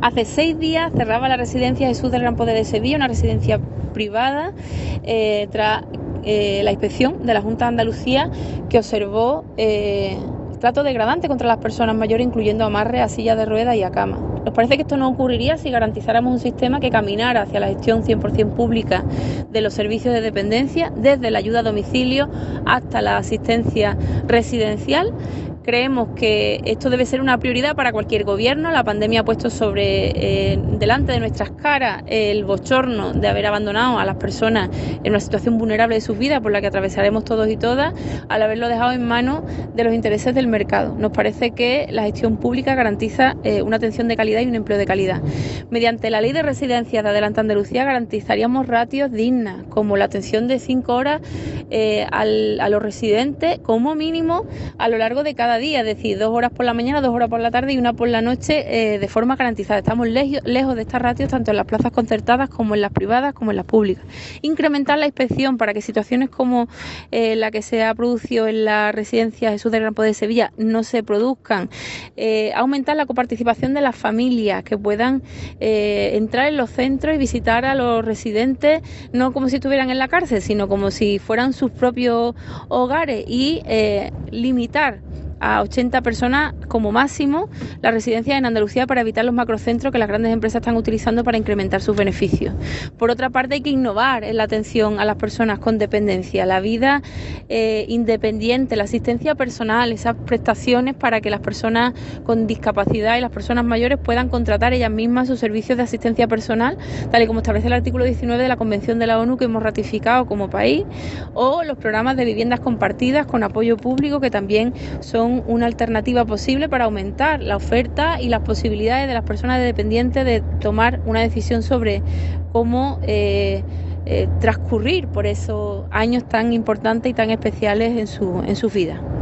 Hace 6 días cerraba la residencia Jesús del Gran Poder de Sevilla, una residencia privada, tras la inspección de la Junta de Andalucía, que observó trato degradante contra las personas mayores, incluyendo amarres a sillas de ruedas y a cama. Nos parece que esto no ocurriría si garantizáramos un sistema que caminara hacia la gestión 100% pública de los servicios de dependencia, desde la ayuda a domicilio hasta la asistencia residencial. Creemos que esto debe ser una prioridad para cualquier gobierno. La pandemia ha puesto delante de nuestras caras el bochorno de haber abandonado a las personas en una situación vulnerable de sus vidas, por la que atravesaremos todos y todas, al haberlo dejado en manos de los intereses del mercado. Nos parece que la gestión pública garantiza una atención de calidad y un empleo de calidad. Mediante la Ley de Residencias de Adelante Andalucía garantizaríamos ratios dignas, como la atención de 5 horas a los residentes como mínimo a lo largo de cada día, es decir, 2 horas por la mañana, 2 horas por la tarde y 1 por la noche, de forma garantizada. Estamos lejos de estas ratios tanto en las plazas concertadas como en las privadas como en las públicas. Incrementar la inspección para que situaciones como la que se ha producido en la residencia Jesús del Gran Poder de Sevilla no se produzcan. Aumentar la coparticipación de las familias, que puedan entrar en los centros y visitar a los residentes, no como si estuvieran en la cárcel, sino como si fueran sus propios hogares, y limitar a 80 personas como máximo las residencias en Andalucía para evitar los macrocentros que las grandes empresas están utilizando para incrementar sus beneficios. Por otra parte, hay que innovar en la atención a las personas con dependencia, la vida independiente, la asistencia personal, esas prestaciones para que las personas con discapacidad y las personas mayores puedan contratar ellas mismas sus servicios de asistencia personal, tal y como establece el artículo 19 de la Convención de la ONU que hemos ratificado como país, o los programas de viviendas compartidas con apoyo público, que también son una alternativa posible para aumentar la oferta y las posibilidades de las personas dependientes de tomar una decisión sobre cómo transcurrir por esos años tan importantes y tan especiales en su vida.